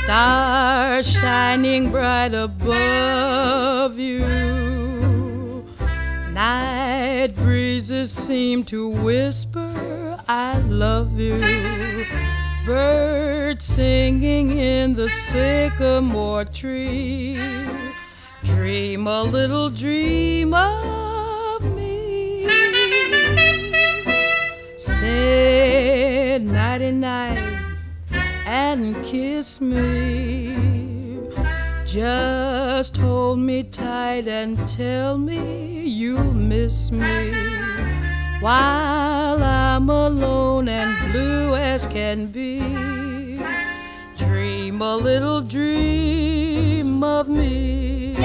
Stars shining bright above you. Night breezes seem to whisper, I love you. Birds singing in the sycamore tree. Dream a little dream of me. Say nighty-night and kiss me. Just hold me tight and tell me you'll miss me while I'm alone and blue as can be. Dream a little dream of me.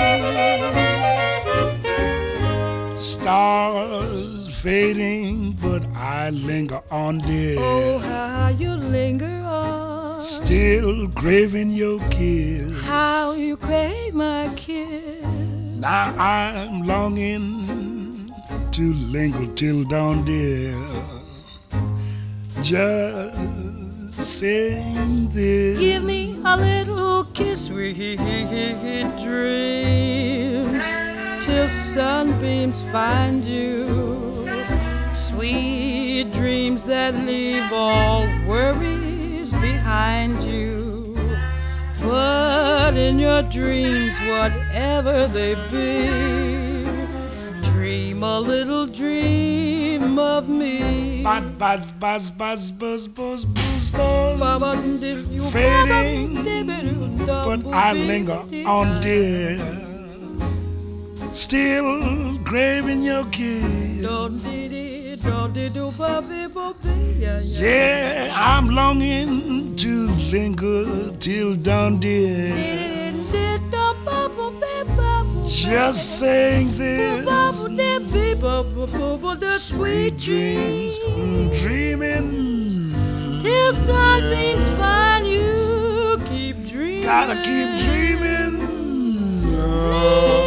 Stars fading, but I linger on, dear. Oh, how you linger on. Still craving your kiss. How you crave my kiss. Now I'm longing to linger till dawn, dear. Just saying this. Give me a little kiss, sweet dreams, till sunbeams find you. Sweet dreams that leave all worries behind you. But in your dreams, whatever they be, dream a little dream of me. Buzz, buzz, buzz, buzz, buzz, buzz, stars fading, but I linger on, dear. Still craving your kiss. Yeah, I'm longing to linger till dawn, dear. Just saying this. Sweet dreams, dreaming till sunbeams find you. Keep dreaming. Gotta keep dreaming.